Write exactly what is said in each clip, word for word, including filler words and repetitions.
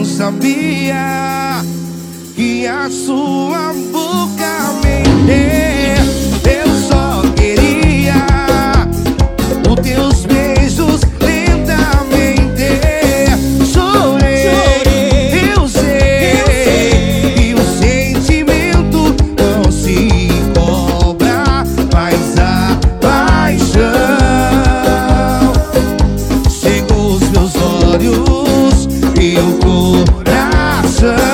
não sabia que a sua boca mentia. Eu só queria os teus beijos lentamente. Chorei, eu sei que o sentimento não se cobra, mas a paixão cegou os meus olhos e o coração.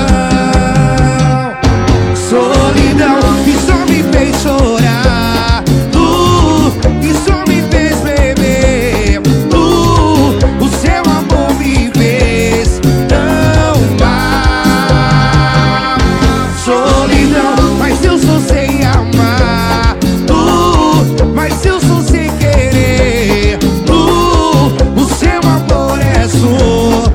Solidão que só me fez chorar, tu que só me fez beber, tu, o seu amor me fez tão mal. Solidão, mas eu sou sem amar, tu, mas eu sou sem querer, tu, o seu amor é surreal.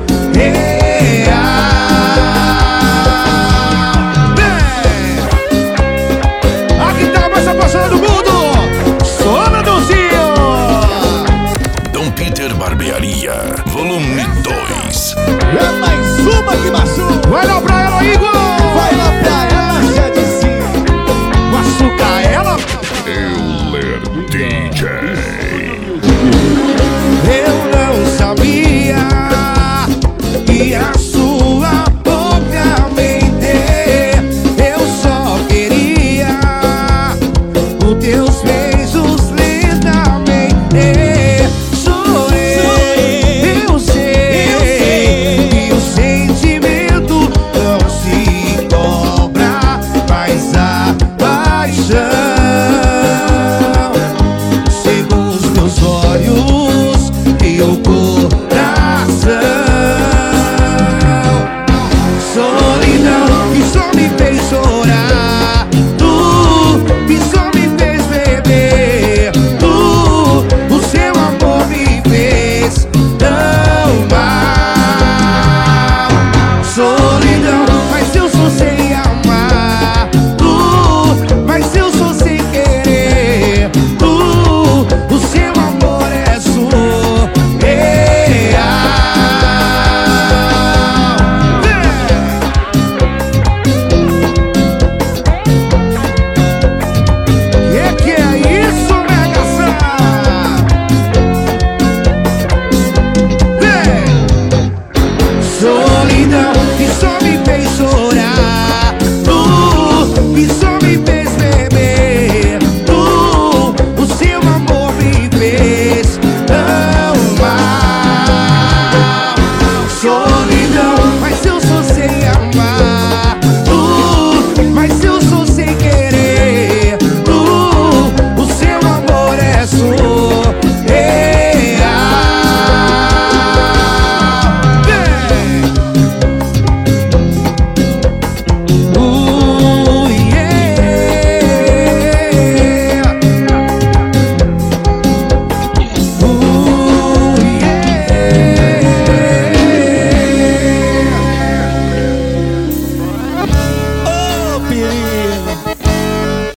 A guitarra mais apaixonada do mundo, Sona do Zinho. Dom Peter Barbearia, volume dois. É mais uma que machuca. Vai lá pra ela, Igor. Vai lá pra ela, já disse. Machuca ela. Euler D J. Eu não sabia que a sua boca mentia. Eu só queria os teus beijos lentamente. Chorei, eu sei que o sentimento não se cobra, mas a paixão cegou os meus olhos e o coração. Solidão que só me fez chorar, tu que só me fez beber, tu, o seu amor me fez tão mal. Solidão, mas eu sou sem amar, tu, mas eu sou sem querer, tu, o seu amor é surreal. Que que é isso, Mega Sá? Solidão